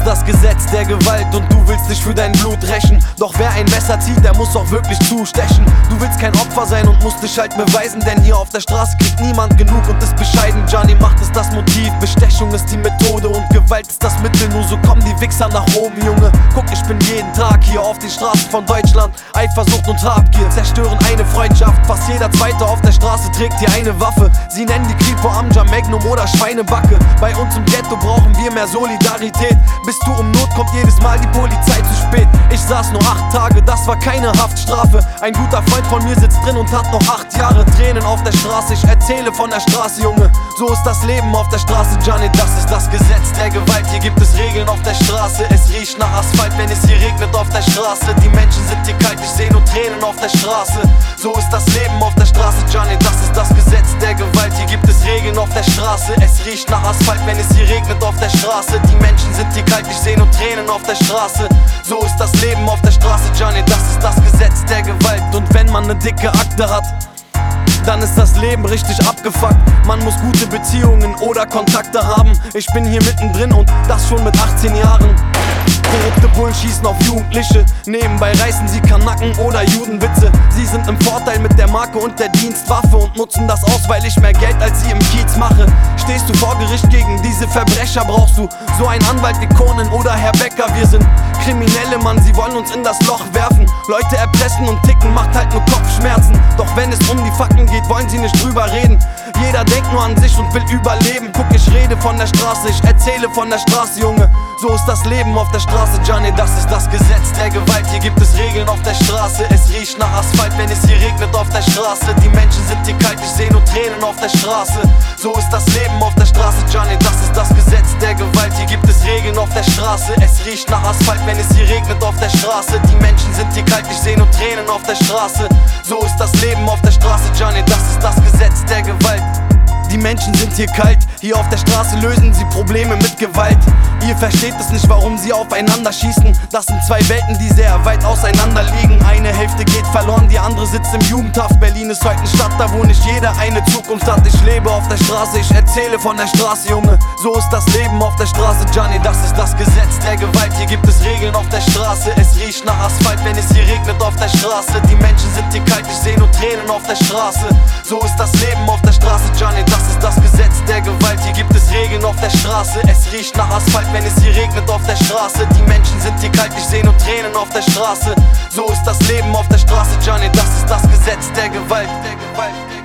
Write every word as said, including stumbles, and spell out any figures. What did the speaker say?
ist das Gesetz der Gewalt und du willst dich für dein Blut rächen. Doch wer ein Messer zieht, der muss auch wirklich zustechen. Du willst kein Opfer sein und musst dich halt beweisen, denn hier auf der Straße kriegt niemand genug und ist bescheiden. Gianni Macht ist das Motiv, Bestechung ist die Methode und Gewalt ist das Mittel. Nur so kommen die Wichser nach oben, Junge. Guck, ich bin jeden Tag hier auf den Straßen von Deutschland. Eifersucht und Habgier zerstören eine Freundschaft. Fast jeder Zweite auf der Straße trägt hier eine Waffe. Sie nennen die Kripo Amja, Magnum oder Schweinebacke. Bei uns im Ghetto brauchen wir mehr Solidarität. Bist du um Not, kommt jedes Mal die Polizei zu spät. Ich saß nur acht Tage, das war keine Haftstrafe. Ein guter Freund von mir sitzt drin und hat noch acht Jahre. Tränen auf der Straße, ich erzähle von der Straße, Junge. So ist das Leben auf der Straße, Gianni, das ist das Gesetz der Gewalt. Hier gibt es Regeln auf der Straße. Es riecht nach Asphalt, wenn es hier regnet auf der Straße. Die Menschen sind hier kalt, ich seh nur Tränen auf der Straße. So ist das Leben auf der Straße, Gianni, das ist das Gesetz der Gewalt. Hier gibt es Regeln auf der Straße. Es riecht nach Asphalt, wenn es hier regnet auf der Straße. Die Menschen sind hier kalt, ich seh nur Tränen auf der Straße. So ist das Leben auf der Straße, Gianni, das ist das Gesetz der Gewalt. Und wenn man ne dicke Akte hat, dann ist das Leben richtig abgefuckt. Man muss gute Beziehungen oder Kontakte haben. Ich bin hier mittendrin und das schon mit achtzehn Jahren. Korrupte Bullen schießen auf Jugendliche. Nebenbei reißen sie Kanaken oder Judenwitze. Sie sind im Vorteil mit der Marke und der Dienstwaffe und nutzen das aus, weil ich mehr Geld als sie im Kiez mache. Stehst du vor Gericht gegen diese Verbrecher, brauchst du so einen Anwalt wie Conan oder Herr Becker. Wir sind Kriminelle, Mann, sie wollen uns in das Loch werfen. Leute erpressen und ticken, macht halt nur Kopfschmerzen. Doch wenn es um die Fakten geht, wollen sie nicht drüber reden. Jeder denkt nur an sich und will überleben. Guck, ich rede von der Straße, ich erzähle von der Straße, Junge. So ist das Leben auf der Straße, Gianni, das ist das Gesetz der Gewalt. Hier gibt es Regeln auf der Straße. Es riecht nach Asphalt, wenn es hier regnet auf der Straße. Die Menschen sind hier kalt, ich seh nur Tränen auf der Straße. So ist das Leben auf der Straße, Gianni, das ist das Gesetz der Gewalt. Hier gibt es Regeln auf der Straße. Es riecht nach Asphalt, wenn es hier regnet auf der Straße. Die Menschen sind hier kalt, ich seh nur Tränen auf der Straße. So ist das Leben auf der Straße, Gianni, das ist das Gesetz der Gewalt. Die Menschen sind hier kalt, hier auf der Straße lösen sie Probleme mit Gewalt. Ihr versteht es nicht, warum sie aufeinander schießen. Das sind zwei Welten, die sehr weit auseinander liegen. Eine Hälfte geht verloren, die andere sitzt im Jugendhaft. Berlin ist heute eine Stadt, da wo nicht jeder eine Zukunft hat. Ich lebe auf der Straße, ich erzähle von der Straße, Junge. So ist das Leben auf der Straße, Gianni, das ist das Gesetz der Gewalt. Hier gibt es Regeln auf der Straße. Es riecht nach Asphalt, wenn es hier regnet auf der Straße. Die Menschen sind hier kalt, ich seh nur Tränen auf der Straße. So ist das Leben auf der Straße, Gianni, das ist das Gesetz der Gewalt. Hier gibt es Regeln auf der Straße. Es riecht nach Asphalt, wenn es hier regnet auf der Straße. Die Menschen sind hier kalt, ich seh nur Tränen auf der Straße. So ist das Leben auf der Straße, Gianni, das ist das Gesetz der Gewalt. Der Gewalt.